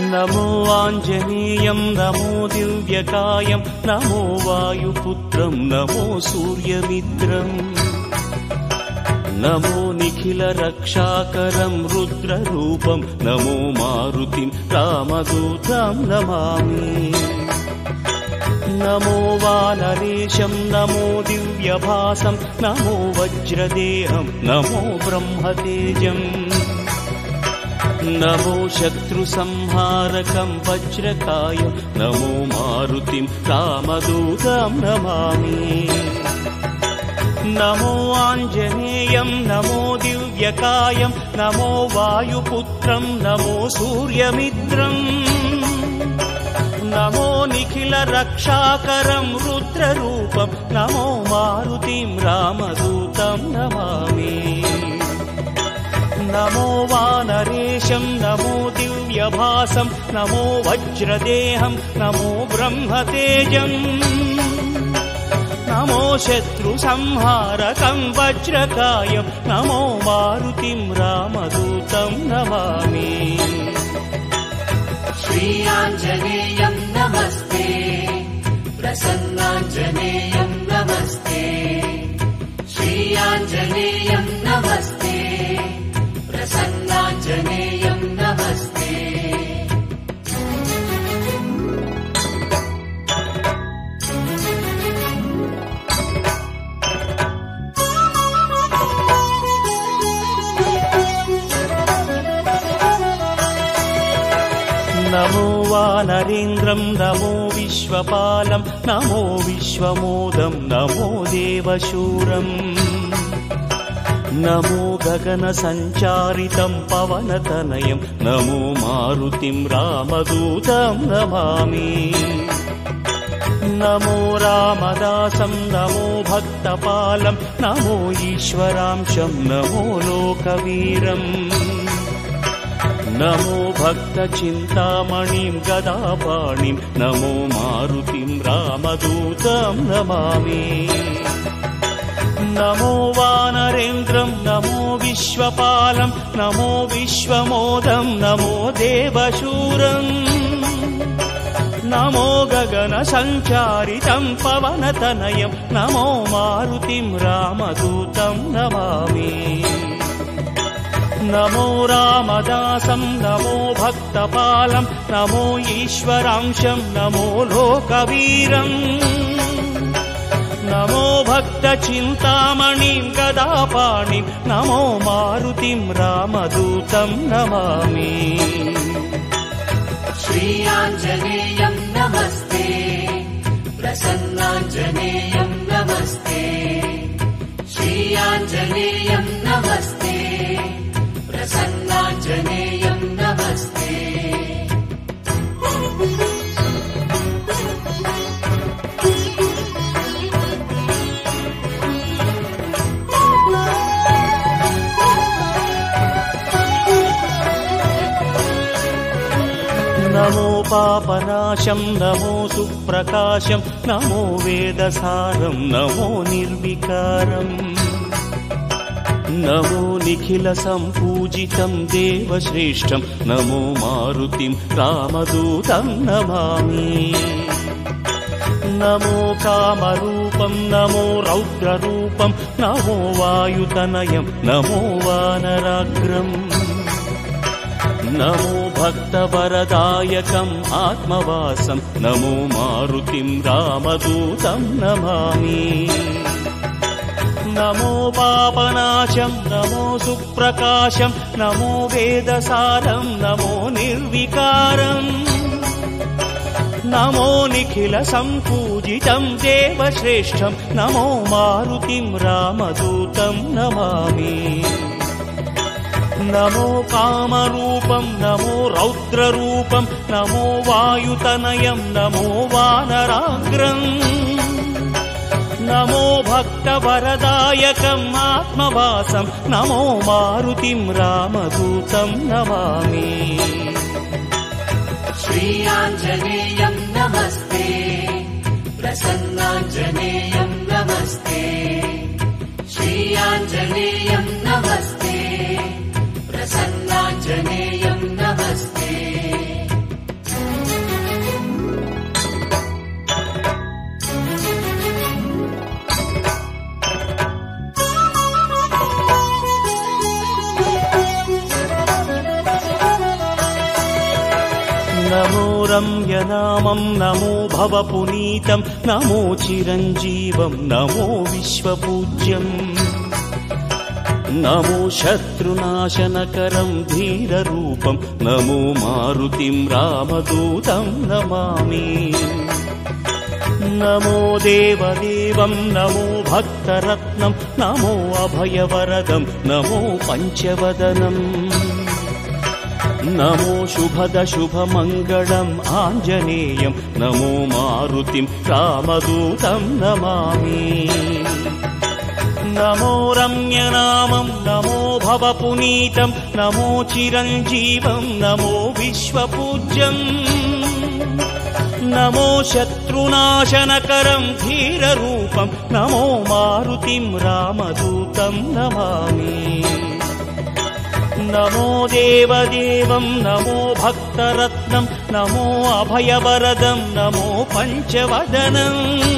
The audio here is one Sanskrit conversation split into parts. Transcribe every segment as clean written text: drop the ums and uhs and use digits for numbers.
नमो आञ्जनेयं नमो दिव्यकायं नमो वायुपुत्रं नमो सूर्यमित्रम् नमो निखिलरक्षाकरं रुद्ररूपं नमो मारुतिं रामदूतं नमामि नमो वानरेशं नमो दिव्यभासं नमो वज्रदेहं नमो ब्रह्मतेजम् नमो शत्रुसंहारकं वज्रकायं नमो मारुतिं रामदूतं नमामि नमो आञ्जनेयं नमो दिव्यकायं नमो वायुपुत्रं नमो सूर्यमित्रम् नमो निखिलरक्षाकरं रुद्ररूपं नमो मारुतिं रामदूतं नमामि नमो वानरेशं नमो दिव्यभासं नमो वज्रदेहं नमो ब्रह्मतेजम् नमो शत्रुसंहारकं वज्रकायं नमो मारुतिं रामदूतं नमामि श्री आञ्जनेयं नमस्ते प्रसन्नाञ्जनेयं नमस्ते श्री आञ्जनेयं नमस्ते प्रसन्नाञ्जनेयं नमस्ते नमो वानरेन्द्रं नमो विश्वपालं नमो विश्वमोदं नमो देवशूरम् नमो गगनसञ्चारितं पवनतनयं नमो मारुतिं रामदूतं नमामि नमो रामदासं नमो भक्तपालं नमो ईश्वरांशं नमो लोकवीरम् नमो भक्तचिन्तामणिं गदापाणिं नमो मारुतिं रामदूतं नमामि नमो वानरेन्द्रं नमो विश्वपालं नमो विश्वमोदं नमो देवशूरम् नमो गगनसञ्चारितं पवनतनयं नमो मारुतिं रामदूतं नमामि नमो रामदासं नमो भक्तपालं नमो ईश्वरांशं नमो लोकवीरम् नमो भक्तचिन्तामणिं गदापाणिं नमो मारुतिं रामदूतं नमामि श्री आञ्जनेयं नमस्ते प्रसन्नाञ्जनेयं नमस्ते श्री आञ्जनेयं नमस्ते प्रसन्नाञ्जनेयं नमस्ते नमो पापनाशं नमो सुप्रकाशं नमो वेदसारं नमो निर्विकारम् नमो निखिलसम्पूजितं देवश्रेष्ठं नमो मारुतिं रामदूतं नमामि नमो कामरूपं नमो रौद्ररूपं नमो वायुतनयं नमो वानराग्रम् नमो भक्तवरदायकम् आत्मवासं नमो मारुतिं रामदूतं नमामि नमो पापनाशं नमो सुप्रकाशं नमो वेदसारं नमो निर्विकारम् नमो निखिलसम्पूजितं देवश्रेष्ठं नमो मारुतिं रामदूतं नमामि नमो कामरूपं नमो रौद्ररूपं नमो वायुतनयं नमो वानराग्रम् नमो भक्तवरदायकम् आत्मवासं नमो मारुतिं रामदूतं नमामि श्री आञ्जनेयं नमस्ते प्रसन्नाञ्जनेयं नमस्ते श्री आञ्जनेयं नमस्ते प्रसन्नाञ्जनेयं नमस्ते నమో రమ్యనామం నమో భవపునీతం నమో చిరంజీవం నమో విశ్వపూజ్యం నమో శత్రునాశనకరం ధీరరూపం నమో మారుతిం రామదూతం నమామి నమో దేవదేవం నమో భక్తరత్నం నమో అభయవరదం నమో పంచవదనం నమో శుభద శుభమంగళం ఆంజనేయం నమో మారుతిం రామదూతం నమామి నమో రమ్యనామం నమో భవపునీతం నమో చిరంజీవం నమో విశ్వపూజ్యం నమో శత్రునాశనకరం ధీరరూపం నమో మారుతిం రామదూతం నమామి నమో దేవదేవం నమో భక్తరత్నం నమో అభయవరదం నమో పంచవదనం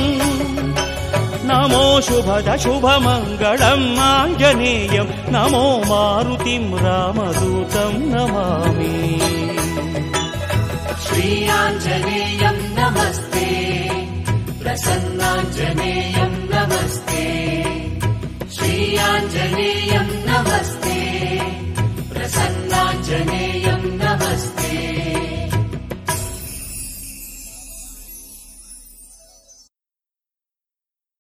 నమో శుభద శుభమంగళం ఆంజనేయం నమో మారుతిం రామదూతం నమామి श्रीयाञ्जनेयं नमस्ते प्रसन्नाञ्जनेयं नमस्ते श्रीयाञ्जनेयं नमस्ते